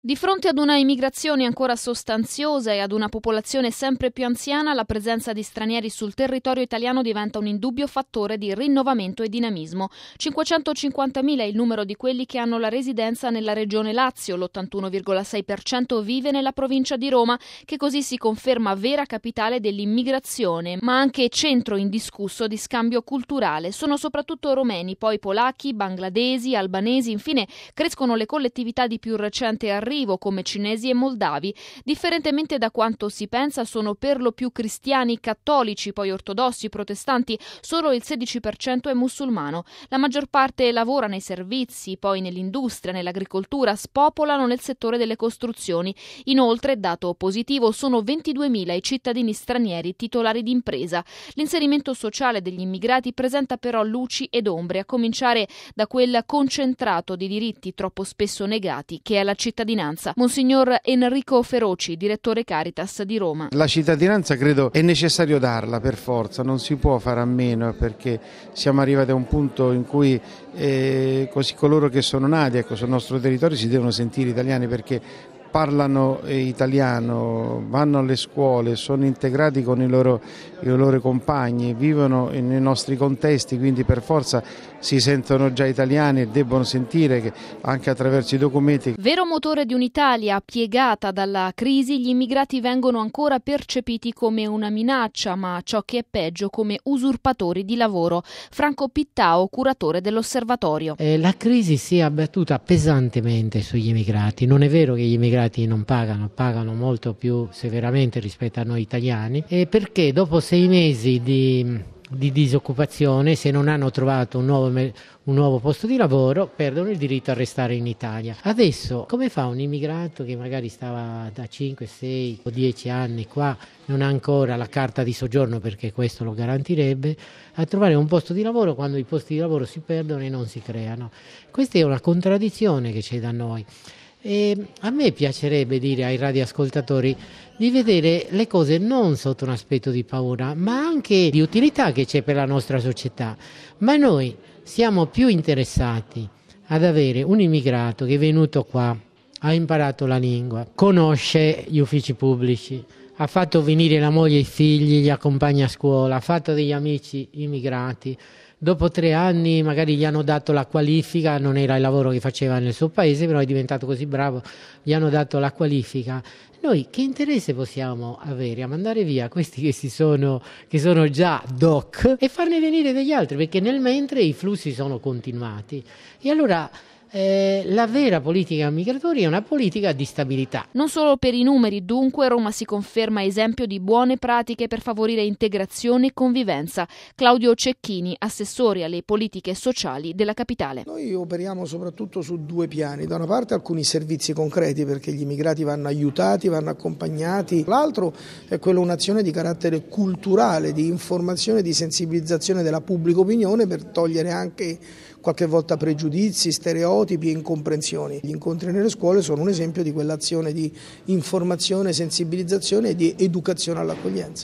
Di fronte ad una immigrazione ancora sostanziosa e ad una popolazione sempre più anziana, la presenza di stranieri sul territorio italiano diventa un indubbio fattore di rinnovamento e dinamismo. 550.000 è il numero di quelli che hanno la residenza nella regione Lazio, l'81,6% vive nella provincia di Roma, che così si conferma vera capitale dell'immigrazione, ma anche centro indiscusso di scambio culturale. Sono soprattutto romeni, poi polacchi, bangladesi, albanesi, infine crescono le collettività di più recente arrivo, come cinesi e moldavi. Differentemente da quanto si pensa, sono per lo più cristiani cattolici, poi ortodossi, protestanti, solo il 16% è musulmano. La maggior parte lavora nei servizi, poi nell'industria, nell'agricoltura, spopolano nel settore delle costruzioni. Inoltre, dato positivo, sono 22.000 i cittadini stranieri titolari di impresa. L'inserimento sociale degli immigrati presenta però luci ed ombre, a cominciare da quel concentrato di diritti troppo spesso negati che è la cittadinanza. Monsignor Enrico Feroci, direttore Caritas di Roma. La cittadinanza credo è necessario darla per forza, non si può fare a meno, perché siamo arrivati a un punto in cui così coloro che sono nati sul nostro territorio si devono sentire italiani, perché parlano italiano, vanno alle scuole, sono integrati con i loro compagni, vivono nei nostri contesti, quindi per forza si sentono già italiani e debbono sentire che anche attraverso i documenti. Vero motore di un'Italia piegata dalla crisi, gli immigrati vengono ancora percepiti come una minaccia, ma ciò che è peggio come usurpatori di lavoro. Franco Pittao, curatore dell'osservatorio. La crisi si è abbattuta pesantemente sugli immigrati. Non è vero che gli immigrati non pagano molto più severamente rispetto a noi italiani, perché dopo 6 mesi di disoccupazione, se non hanno trovato un nuovo posto di lavoro, perdono il diritto a restare in Italia. Adesso come fa un immigrato che magari stava da 5, 6 o 10 anni qua, non ha ancora la carta di soggiorno, perché questo lo garantirebbe, a trovare un posto di lavoro quando i posti di lavoro si perdono e non si creano? Questa è una contraddizione che c'è da noi. E a me piacerebbe dire ai radioascoltatori di vedere le cose non sotto un aspetto di paura, ma anche di utilità che c'è per la nostra società. Ma noi siamo più interessati ad avere un immigrato che è venuto qua, ha imparato la lingua, conosce gli uffici pubblici, ha fatto venire la moglie e i figli, li accompagna a scuola, ha fatto degli amici immigrati. Dopo 3 anni magari gli hanno dato la qualifica, non era il lavoro che faceva nel suo paese, però è diventato così bravo, gli hanno dato la qualifica. Noi che interesse possiamo avere a mandare via questi che sono già doc e farne venire degli altri, perché nel mentre i flussi sono continuati. E allora la vera politica migratoria è una politica di stabilità. Non solo per i numeri, dunque, Roma si conferma esempio di buone pratiche per favorire integrazione e convivenza. Claudio Cecchini, assessore alle politiche sociali della capitale. Noi operiamo soprattutto su 2 piani. Da una parte alcuni servizi concreti, perché gli immigrati vanno aiutati, vanno accompagnati. L'altro è un'azione di carattere culturale, di informazione, di sensibilizzazione della pubblica opinione, per togliere anche qualche volta pregiudizi, stereotipi e incomprensioni. Gli incontri nelle scuole sono un esempio di quell'azione di informazione, sensibilizzazione e di educazione all'accoglienza.